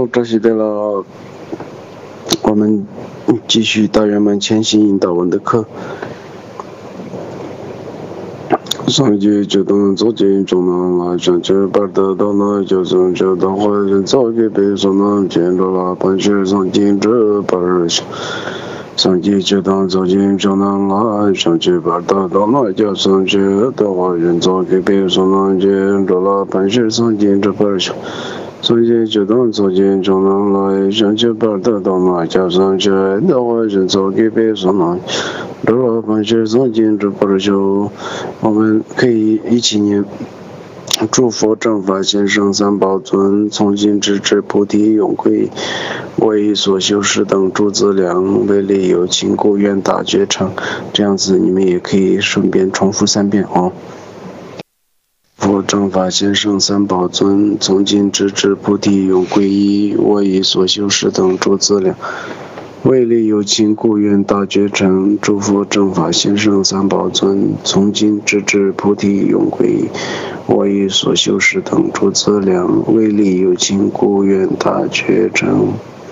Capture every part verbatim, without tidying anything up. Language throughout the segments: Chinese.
好，这是对了，我们继续大圆满前行引导文的课。上节就当走进中南来上去把得到那就从就当坏人早给背上那见着了半学上进这半儿上节就当走进中南来上去把得到那就从去的坏人早给背上那见着了半学上进这半儿上节就当走进中南来上去把得到那就从去的坏人早给背上那这老板学生进这不是我们可以一起念诸佛正法先生三宝尊从今直至菩提永归为所修持等诸资粮为利有情故愿大觉成，这样子你们也可以顺便重复三遍哦。佛正法先生三宝尊从今直至菩提永归依为所修持等诸资粮为利有情故愿大觉成，诸佛正法先生三宝尊从今直至菩提永归我以所修持等诸资粮为利有情故愿大觉成。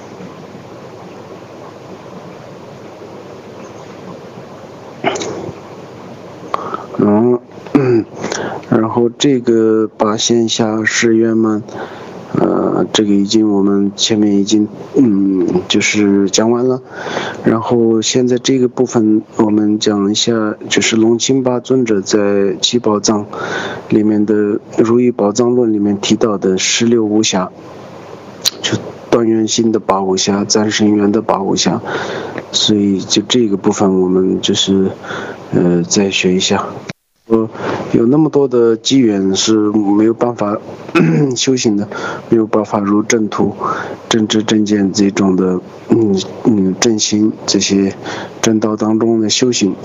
嗯，然后这个八线下十圆满呃，这个已经我们前面已经嗯就是讲完了，然后现在这个部分我们讲一下，就是龙钦巴尊者在七宝藏里面的如意宝藏论里面提到的十六无暇，就断缘心的八无暇，暂神缘的八无暇，所以就这个部分我们就是呃再学一下。呃，有那么多的机缘是没有办法修行的，没有办法入正途、正知正见这种的，嗯嗯正行这些正道当中的修行。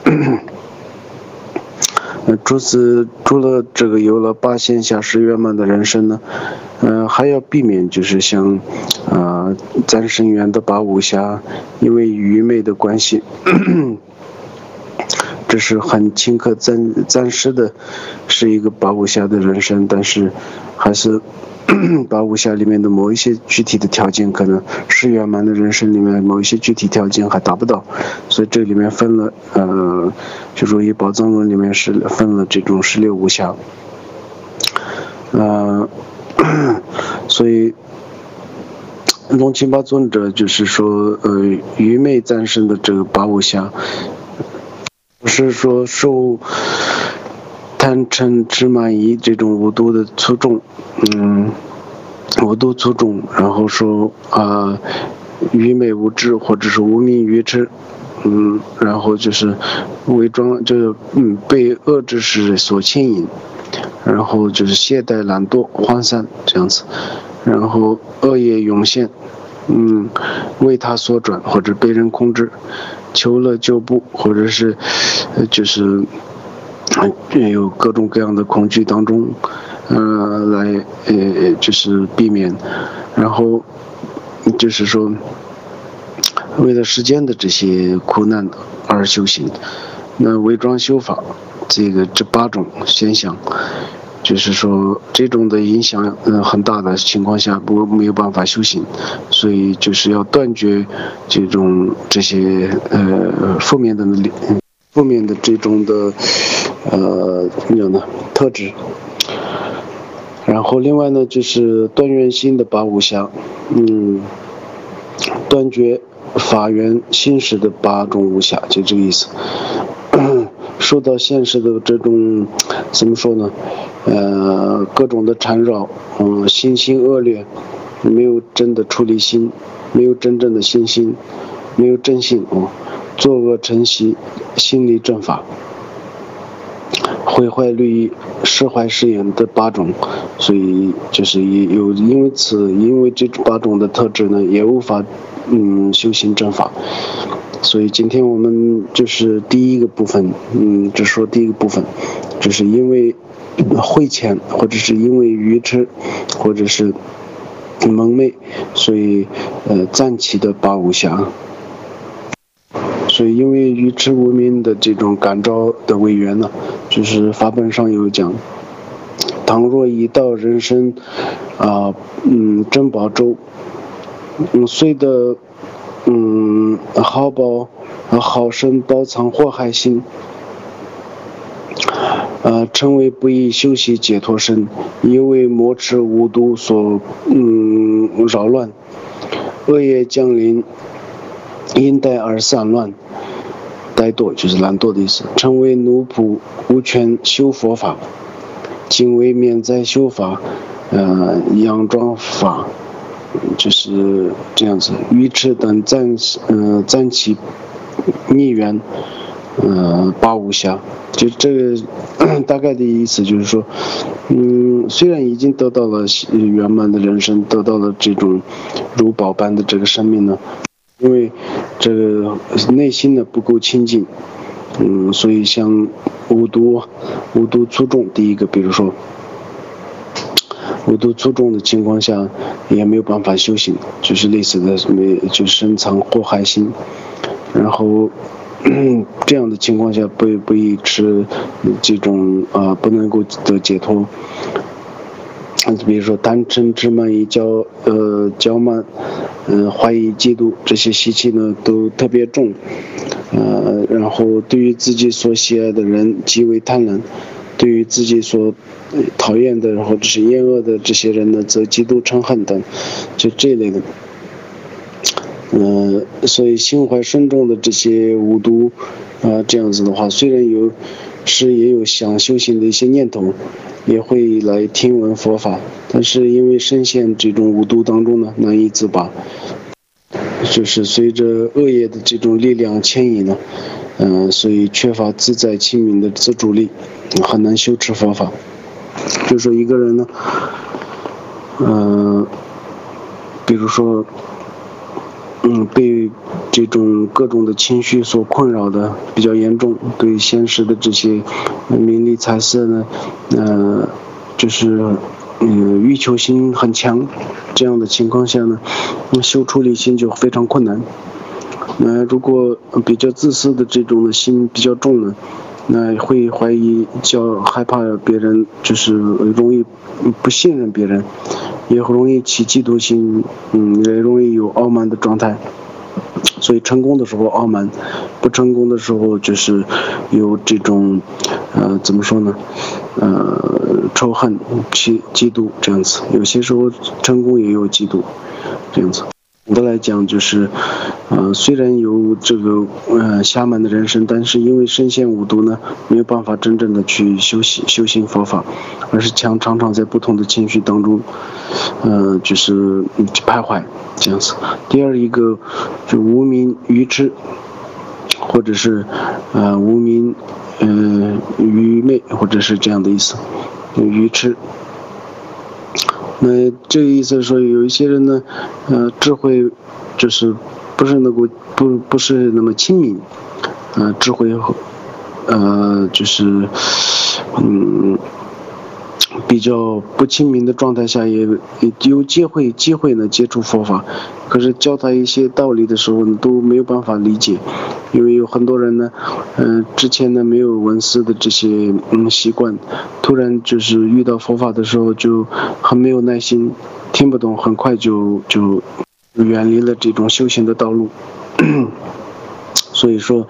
呃，除此除了这个有了八线下十圆满的人生呢，呃，还要避免就是像啊、呃、暂神缘的八无暇，因为愚昧的关系。这是很顷刻暂暂时的，是一个八无暇的人生，但是还是八无暇里面的某一些具体的条件，可能十圆满的人生里面某一些具体条件还达不到，所以这里面分了呃，就如意宝藏论里面是分了这种十六无暇，呃，所以龙钦巴尊者就是说，呃，愚昧暂生的这个八无暇。不是说受贪嗔痴慢疑这种五毒的粗重，嗯，五毒粗重，然后说啊、呃、愚昧无知或者是无明愚痴，嗯，然后就是伪装，就是嗯被恶之事所牵引，然后就是懈怠懒惰涣散这样子，然后恶业涌现，嗯，为他所转或者被人控制。求乐就不，或者是，呃，就是，呃，有各种各样的恐惧当中，呃，来，呃，就是避免，然后，就是说，为了世间的这些苦难而修行，那伪装修法，这个这八种现象。就是说，这种的影响嗯很大的情况下，不没有办法修行，所以就是要断绝这种这些呃负面的负面的这种的呃怎么讲呢特质。然后另外呢，就是断缘心的八无暇，嗯，断绝法缘心识的八种无暇，就这个意思。受到现实的这种怎么说呢？呃，各种的缠绕，嗯，心性恶劣，没有真的出离心，没有真正的信心，没有真性哦，作恶成习，心理正法，毁坏律仪，释怀誓言的八种，所以就是有因为此因为这八种的特质呢，也无法嗯修行正法。所以今天我们就是第一个部分，嗯，只说第一个部分，就是因为慧浅，或者是因为愚痴，或者是蒙昧，所以呃暂起的八无暇。所以因为愚痴无明的这种感召的为缘呢，就是法本上有讲， 倘若已到人生啊嗯珍宝洲，嗯虽得嗯好宝好生包藏祸害心，呃，称为不易修习解脱身，因为魔持无毒所嗯扰乱，恶业降临，因怠而散乱，怠惰就是懒惰的意思，称为奴仆无权修佛法，今为免灾修法，呃，佯装法，就是这样子。愚痴等暂呃暂起逆缘，呃八无暇。就这个大概的意思就是说，嗯，虽然已经得到了圆满的人生，得到了这种如宝般的这个生命呢，因为这个内心呢不够清净，嗯，所以像五毒五毒粗重，第一个，比如说五毒粗重的情况下，也没有办法修行，就是类似的什么，就深藏祸害心，然后。这样的情况下不不宜持这种啊、呃、不能够得解脱，比如说贪嗔痴慢疑骄呃骄慢，呃怀疑嫉妒这些习气呢都特别重，呃然后对于自己所喜爱的人极为贪婪，对于自己所讨厌的或者是厌恶的这些人呢则极度嗔恨等，就这类的。呃，所以心怀深重的这些五毒，啊、呃，这样子的话，虽然有是也有想修行的一些念头，也会来听闻佛法，但是因为深陷这种五毒当中呢，难以自拔，就是随着恶业的这种力量牵引呢，嗯、呃，所以缺乏自在清明的自主力，很难修持佛法。就说一个人呢，嗯、呃，比如说。嗯，被这种各种的情绪所困扰的比较严重，对现实的这些名利财色呢，呃，就是嗯欲求心很强，这样的情况下呢，修出离心就非常困难。那如果比较自私的这种的心比较重呢，那会怀疑、较害怕别人，就是容易不信任别人。也容易起嫉妒心，嗯，也容易有傲慢的状态。所以成功的时候傲慢，不成功的时候就是有这种，呃，怎么说呢？呃，仇恨、嫉嫉妒这样子。有些时候成功也有嫉妒，这样子。总的来讲就是，呃，虽然有这个呃暇满的人生，但是因为深陷五毒呢，没有办法真正的去修习修行佛法，而是常常常在不同的情绪当中，呃，就是徘徊这样子。第二一个就无明愚痴，或者是呃无明呃愚昧，或者是这样的意思，愚痴。那这个意思是说，有一些人呢，呃，智慧就是不是能够不不是那么亲民，呃，智慧，呃，就是嗯比较不亲民的状态下也，也有机会机会呢接触佛法，可是教他一些道理的时候呢都没有办法理解，因为有很多人呢，嗯、呃，之前呢没有闻思的这些嗯习惯，突然就是遇到佛法的时候就很没有耐心，听不懂，很快就就远离了这种修行的道路，所以说，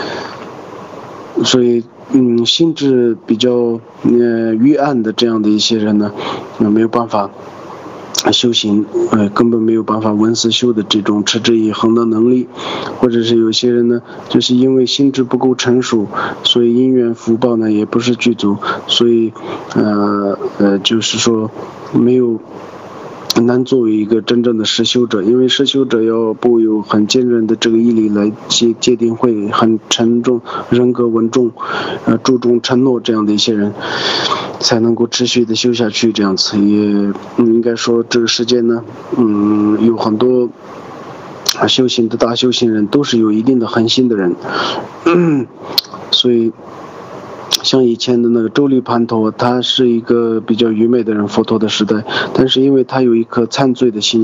所以。嗯，心智比较呃愚暗的这样的一些人呢，那没有办法修行，呃，根本没有办法闻思修的这种持之以恒的能力，或者是有些人呢，就是因为心智不够成熟，所以因缘福报呢也不是具足，所以呃呃就是说没有。难作为一个真正的实修者，因为实修者要不有很坚韧的这个毅力来界界定，会很沉重，人格稳重，呃，注重承诺这样的一些人，才能够持续的修下去。这样子也、嗯、应该说，这个世界呢，嗯，有很多修行的大修行人都是有一定的恒心的人，嗯、所以。像以前的那个周利盘陀，他是一个比较愚昧的人，佛陀的时代，但是因为他有一颗忏罪的心，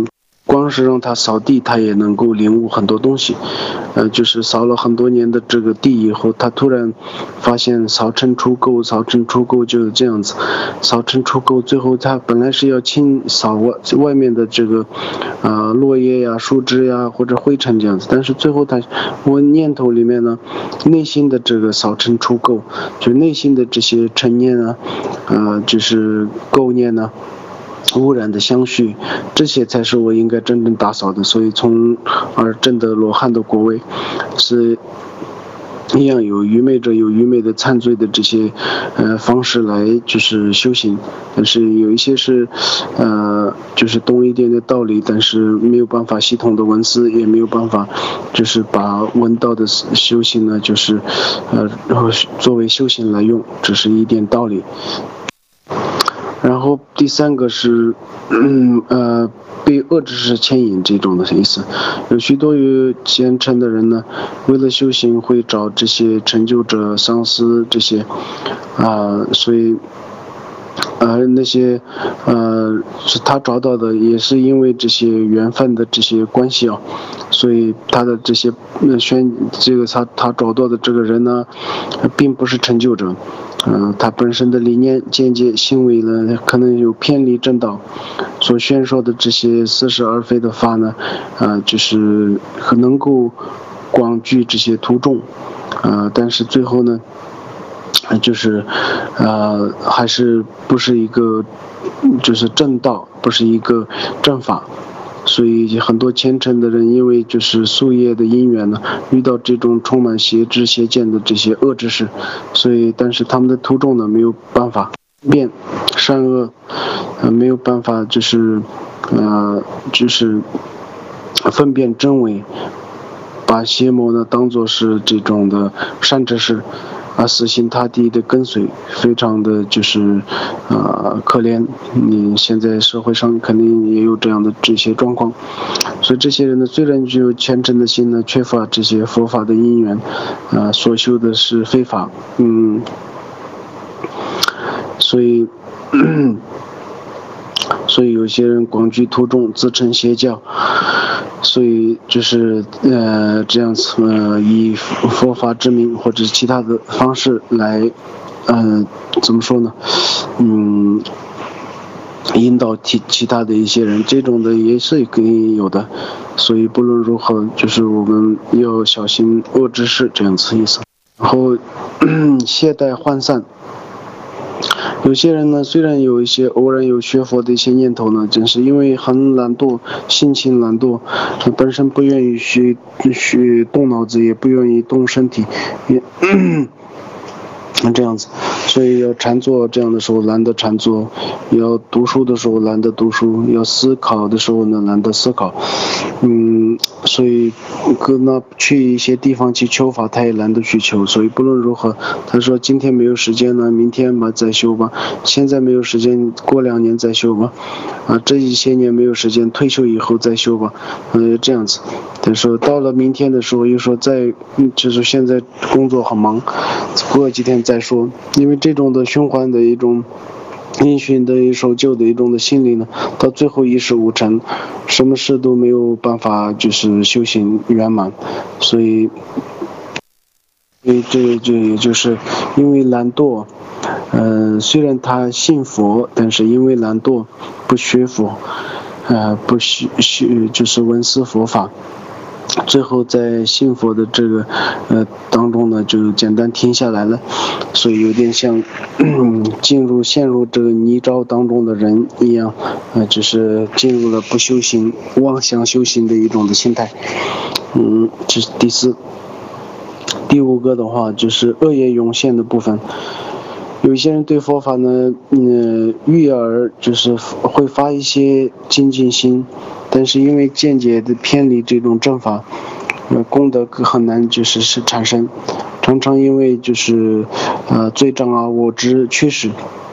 光是让他扫地，他也能够领悟很多东西。呃，就是扫了很多年的这个地以后，他突然发现扫尘除垢，扫尘除垢就是这样子。扫尘除垢，最后他本来是要清扫外外面的这个啊、呃、落叶呀、树枝呀或者灰尘这样子，但是最后他我念头里面呢，内心的这个扫尘除垢，就内心的这些尘念啊，呃，就是垢念呢。污染的相续，这些才是我应该真正打扫的，所以从而证得罗汉的果位，是一样有愚昧者有愚昧的忏罪的这些呃方式来就是修行，但是有一些是呃就是懂一点的道理，但是没有办法系统的闻思，也没有办法就是把闻道的修行呢就是呃作为修行来用，只是一点道理。然后第三个是，嗯呃，被恶知识牵引这种的意思。有许多有虔诚的人呢，为了修行会找这些成就者、上司这些，啊、呃，所以，呃，那些，呃，是他找到的，也是因为这些缘分的这些关系啊，所以他的这些，呃，宣这个他他找到的这个人呢，并不是成就者。嗯、呃，他本身的理念、见解、行为呢，可能有偏离正道，所宣说的这些似是而非的法呢，啊、呃，就是很能够广聚这些徒众，啊、呃，但是最后呢，就是，呃，还是不是一个，就是正道，不是一个正法。所以很多虔诚的人，因为就是宿业的因缘呢，遇到这种充满邪知邪见的这些恶知识，所以但是他们的途中呢没有办法辨善恶，呃没有办法就是呃就是分辨真伪，把邪魔呢当作是这种的善知识。啊，死心塌地的跟随，非常的就是，呃，可怜。你现在社会上肯定也有这样的这些状况，所以这些人呢，虽然具有虔诚的心呢，缺乏这些佛法的因缘，啊、呃，所修的是非法，嗯，所以。所以有些人广聚徒众，自称邪教，所以就是呃这样子呃以佛法之名或者其他的方式来呃怎么说呢嗯引导其其他的一些人，这种的也是可以有的，所以不论如何就是我们要小心恶知识这样子意思。然后懈怠涣散，有些人呢，虽然有一些偶然有学佛的一些念头呢，正是因为很懒惰，心情懒惰，本身不愿意去去动脑子，也不愿意动身体，也这样子，所以要禅坐这样的时候懒得禅坐，要读书的时候懒得读书，要思考的时候呢懒得思考，嗯，所以搁那去一些地方去求法，他也懒得去求，所以不论如何，他说今天没有时间呢，明天吧再修吧，现在没有时间，过两年再修吧，啊，这一些年没有时间，退休以后再修吧，嗯，这样子。他说到了明天的时候又说再，就是现在工作很忙，过几天再说，因为这种的循环的一种因循的一守旧的一种的心理呢，到最后一事无成，什么事都没有办法就是修行圆满，所以所以这这也就是因为懒惰，呃虽然他信佛，但是因为懒惰不学佛，呃不学学就是闻思佛法，最后在信佛的这个呃当中呢，就简单停下来了，所以有点像进入陷入这个泥沼当中的人一样，呃，只是进入了不修行、妄想修行的一种的心态。嗯，这是第四。第五个的话就是恶业涌现的部分。有一些人对佛法呢，呃，遇而就是会发一些精进心，但是因为见解的偏离这种正法，呃，功德很难就是是产生，常常因为就是呃罪障啊、我执驱使，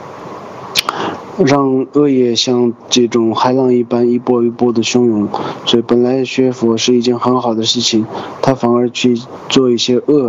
让恶业像这种海浪一般一波一波的汹涌，所以本来学佛是一件很好的事情，他反而去做一些恶。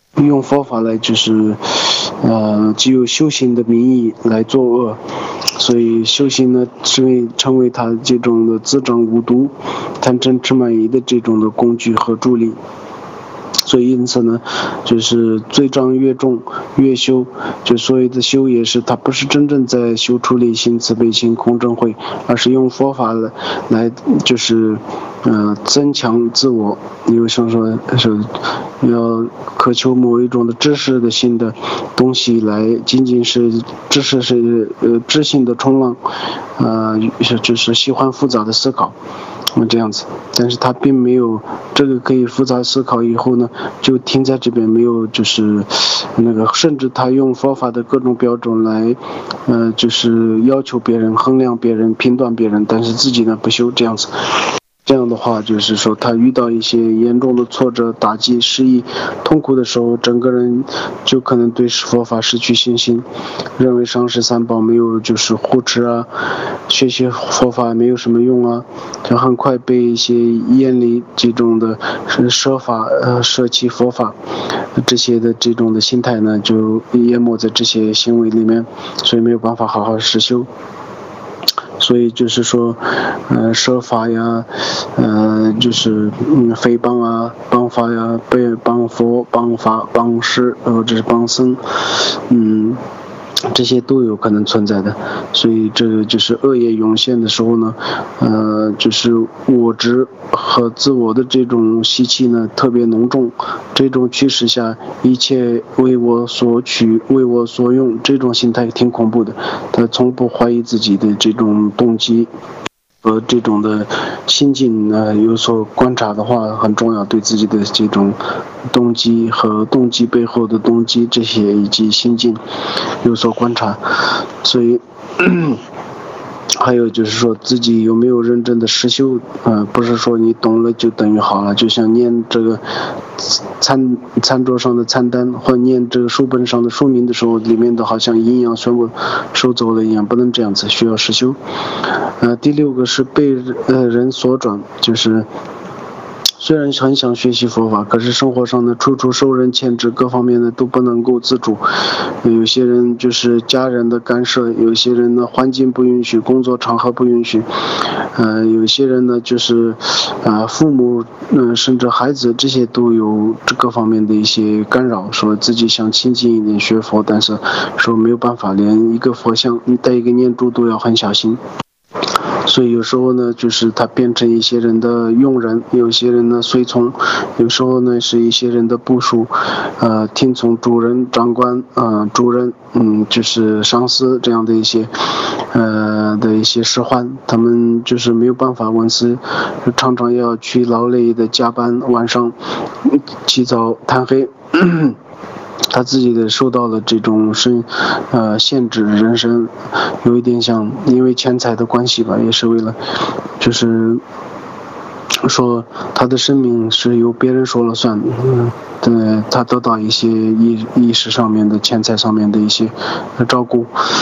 用佛法来就是，呃，只有修行的名义来作恶，所以修行呢，成为成为他这种的自障无毒、贪嗔痴慢疑的这种的工具和助力。所以因此呢，就是罪障越重越修，就所谓的修也是，它不是真正在修出离心、慈悲心、空正慧，而是用佛法来来就是呃增强自我。因为像说是要渴求某一种的知识的性的东西来，仅仅是知识是呃知性的冲浪，呃就是喜欢复杂的思考。这样子，但是他并没有这个可以复杂思考以后呢，就停在这边，没有就是那个，甚至他用佛法的各种标准来，呃，就是要求别人、衡量别人、评断别人，但是自己呢不修，这样子。这样的话，就是说他遇到一些严重的挫折、打击、失意、痛苦的时候，整个人就可能对佛法失去信心，认为上师三宝没有就是护持啊，学习佛法没有什么用啊，就很快被一些厌离这种的舍法呃舍弃佛法这些的这种的心态呢，就淹没在这些行为里面，所以没有办法好好实修。所以就是说，呃，舍法呀，呃，就是嗯，诽谤啊，谤法呀，被谤佛、谤法、谤师，或者是谤僧，嗯，这些都有可能存在的。所以这个就是恶业涌现的时候呢，呃，就是我执和自我的这种习气呢特别浓重。这种驱使下，一切为我所取、为我所用，这种心态挺恐怖的。他从不怀疑自己的这种动机和这种的心境呢，有所观察的话很重要，对自己的这种动机和动机背后的动机这些以及心境有所观察。所以还有就是说自己有没有认真的实修，呃，不是说你懂了就等于好了，就像念这个餐餐桌上的餐单或念这个书本上的书名的时候，里面的好像营养全部收走了一样，不能这样子，需要实修。呃，第六个是被呃人所转，就是虽然很想学习佛法，可是生活上呢，处处受人牵制，各方面呢都不能够自主。有些人就是家人的干涉，有些人呢环境不允许，工作场合不允许，呃，有些人呢就是啊、呃、父母，嗯、呃，甚至孩子，这些都有这各方面的一些干扰。说自己想亲近一点学佛，但是说没有办法，连一个佛像，你带一个念珠都要很小心。所以有时候呢，就是他变成一些人的佣人，有些人呢随从，有时候呢是一些人的部属，呃，听从主人、长官，呃，主人，嗯，就是上司这样的一些，呃的一些使唤，他们就是没有办法闻思，常常要去劳累的加班，晚上起早贪黑。他自己的受到了这种生，呃限制，人生有一点像因为钱财的关系吧，也是为了，就是说他的生命是由别人说了算，嗯，对，他得到一些意意识上面的、钱财上面的一些照顾。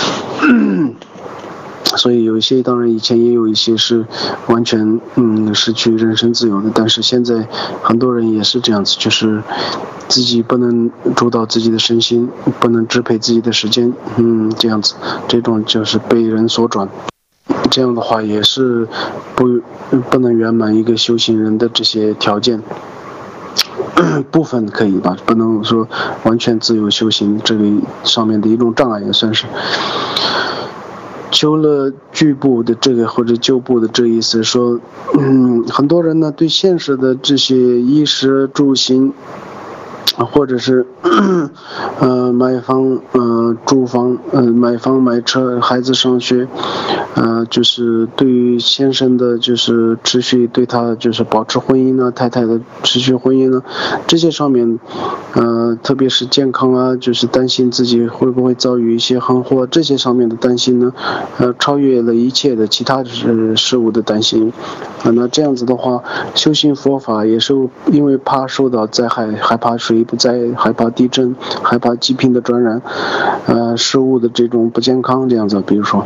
所以有一些当然以前也有一些是完全嗯失去人身自由的，但是现在很多人也是这样子，就是自己不能主导自己的身心，不能支配自己的时间，嗯，这样子，这种就是被人所转，这样的话也是不不能圆满一个修行人的这些条件。部分可以吧，不能说完全自由修行，这个上面的一种障碍也算是。修了具部的这个或者旧部的这意思说，嗯，很多人呢对现实的这些衣食住行，或者是呃买房呃住房呃买房买车孩子上学，呃就是对于先生的就是持续对他就是保持婚姻呢，太太的持续婚姻呢，这些上面呃特别是健康啊，就是担心自己会不会遭遇一些横祸，这些上面的担心呢，呃超越了一切的其他事事物的担心。呃、那这样子的话，修行佛法也是因为怕受到灾害，害怕水不灾，害怕地震，害怕疾病的传染，呃，食物的这种不健康这样子，比如说，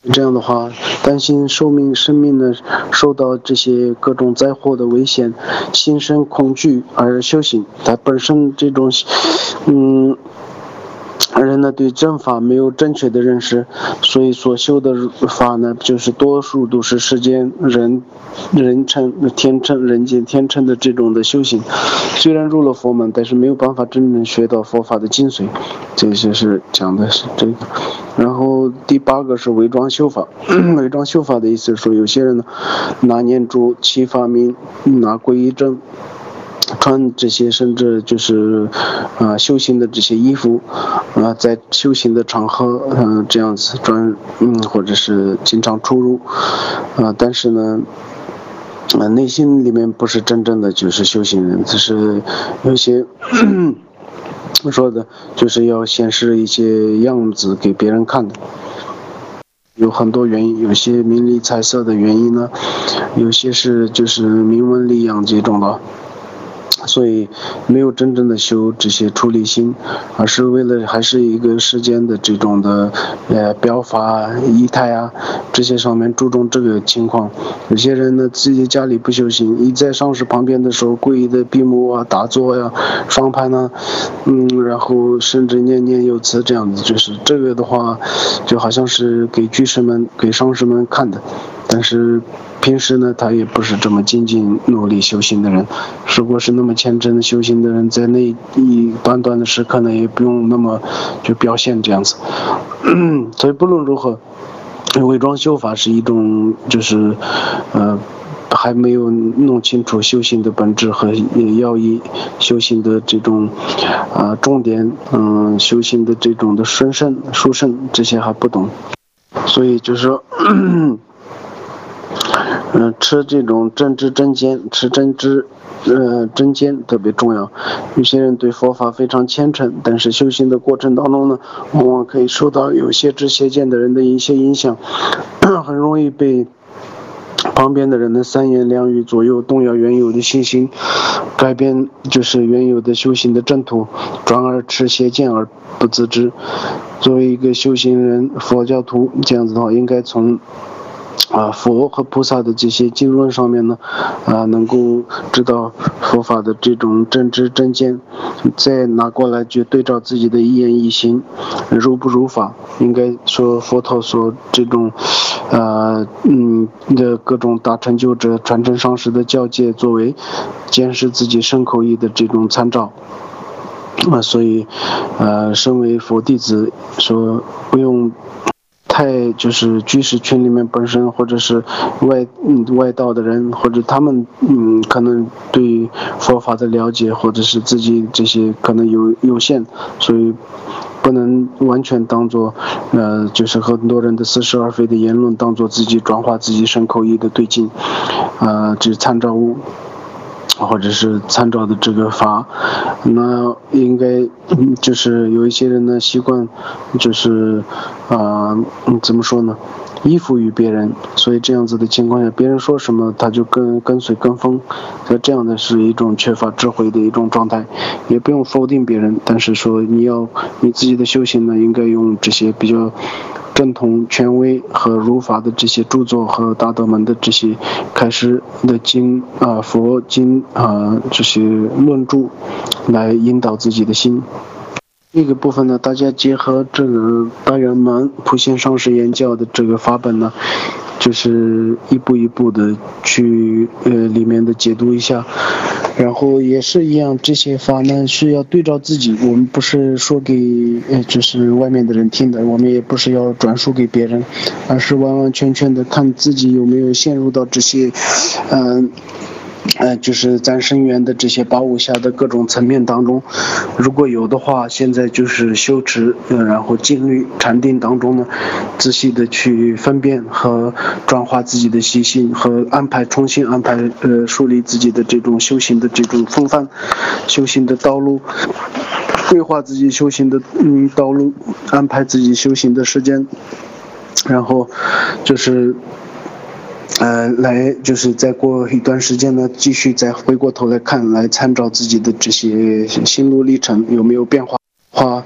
这样的话，担心寿命生命呢受到这些各种灾祸的危险，心生恐惧而修行。它本身这种，嗯。人呢对正法没有正确的认识，所以所修的法呢，就是多数都是世间人人称天称人间天称的这种的修行。虽然入了佛门，但是没有办法真正学到佛法的精髓。这些是讲的是这个。然后第八个是伪装修法。伪装修法的意思是说，有些人呢拿念珠、起法名、拿皈依证。穿这些甚至就是啊、呃、修行的这些衣服啊、呃，在修行的场合嗯、呃、这样子专嗯或者是经常出入啊、呃，但是呢呃内心里面不是真正的就是修行人，只是有些说的就是要显示一些样子给别人看的。有很多原因，有些名利财色的原因呢，有些是就是名闻利养这种的。所以没有真正的修这些出离心，而是为了还是一个世间的这种的呃表法仪态啊这些上面注重这个情况。有些人呢自己家里不修行，一在上师旁边的时候故意的闭目啊打坐呀、啊、双盘呢、啊、嗯然后甚至念念有词这样子，就是这个的话就好像是给居士们给上师们看的，但是平时呢他也不是这么精进努力修行的人，如果是那么虔诚的修行的人，在那一短短的时刻呢也不用那么就表现这样子所以不论如何，伪装修法是一种就是呃还没有弄清楚修行的本质和要义，修行的这种啊、呃、重点，嗯、呃、修行的这种的顺胜殊胜这些还不懂，所以就是说嗯、呃，吃这种真知真见，吃真知呃真见特别重要。有些人对佛法非常虔诚，但是修行的过程当中呢，往往可以受到有些知邪见的人的一些影响，很容易被旁边的人的三言两语左右动摇原有的信心，改变就是原有的修行的正途，转而持邪见而不自知。作为一个修行人佛教徒，这样子的话应该从啊，佛和菩萨的这些经论上面呢，啊，能够知道佛法的这种真知真见，再拿过来就对照自己的一言一行，如不如法，应该说佛陀所这种，呃，嗯的各种大成就者传承上师的教诫，作为监视自己身口意的这种参照。啊，所以，呃，身为佛弟子，说不用太就是居士群里面本身或者是外嗯外道的人，或者他们嗯可能对佛法的了解或者是自己这些可能有有限，所以不能完全当做呃就是很多人的似是而非的言论当做自己转化自己身口意的对境，呃这参照物。或者是参照的这个法，那应该就是有一些人呢习惯就是啊、呃、怎么说呢，依附于别人，所以这样子的情况下，别人说什么他就跟跟随跟风，所以这样的是一种缺乏智慧的一种状态。也不用否定别人，但是说你要你自己的修行呢，应该用这些比较正统权威和如法的这些著作和大德们的这些开示的经啊、呃、佛经啊、呃、这些论著来引导自己的心。这个部分呢，大家结合这个大圆满普贤上师言教的这个法本呢，就是一步一步的去呃里面的解读一下，然后也是一样，这些法呢是要对照自己，我们不是说给呃就是外面的人听的，我们也不是要转述给别人，而是完完全全的看自己有没有陷入到这些嗯。呃呃，就是咱生源的这些八五下的各种层面当中，如果有的话，现在就是修持，呃，然后静虑禅定当中呢，仔细的去分辨和转化自己的习性，和安排重新安排，呃，树立自己的这种修行的这种风范，修行的道路，规划自己修行的嗯道路，安排自己修行的时间，然后就是。呃，来就是再过一段时间呢，继续再回过头来看，来参照自己的这些心路历程有没有变化，化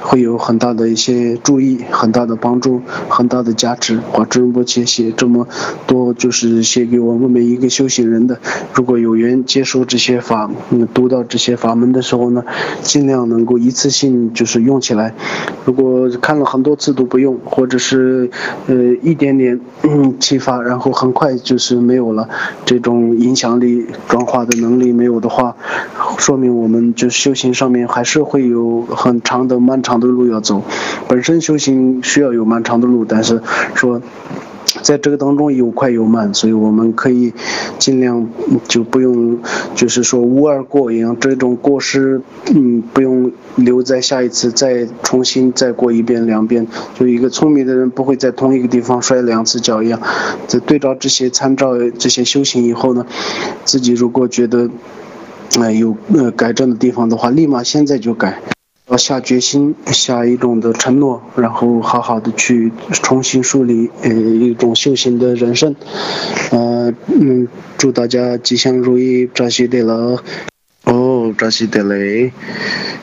会有很大的一些注意，很大的帮助，很大的价值。华智仁波切写这么多，就是写给我们每一个修行人的。如果有缘接受这些法，嗯，读到这些法门的时候呢，尽量能够一次性就是用起来。如果看了很多次都不用，或者是呃一点点嗯启发，然后很快就是没有了，这种影响力转化的能力没有的话，说明我们就修行上面还是会有很长的漫长的路要走。本身修行需要有漫长的路，但是说在这个当中有快有慢，所以我们可以尽量就不用就是说无而过一样，这种过失嗯不用留在下一次再重新再过一遍两遍。就一个聪明的人不会在同一个地方摔两次跤一样。在对照这些参照这些修行以后呢，自己如果觉得呃有呃改正的地方的话，立马现在就改。要下决心，下一种的承诺，然后好好的去重新梳理呃一种修行的人生。呃嗯，祝大家吉祥如意，扎西德勒，哦，扎西德勒。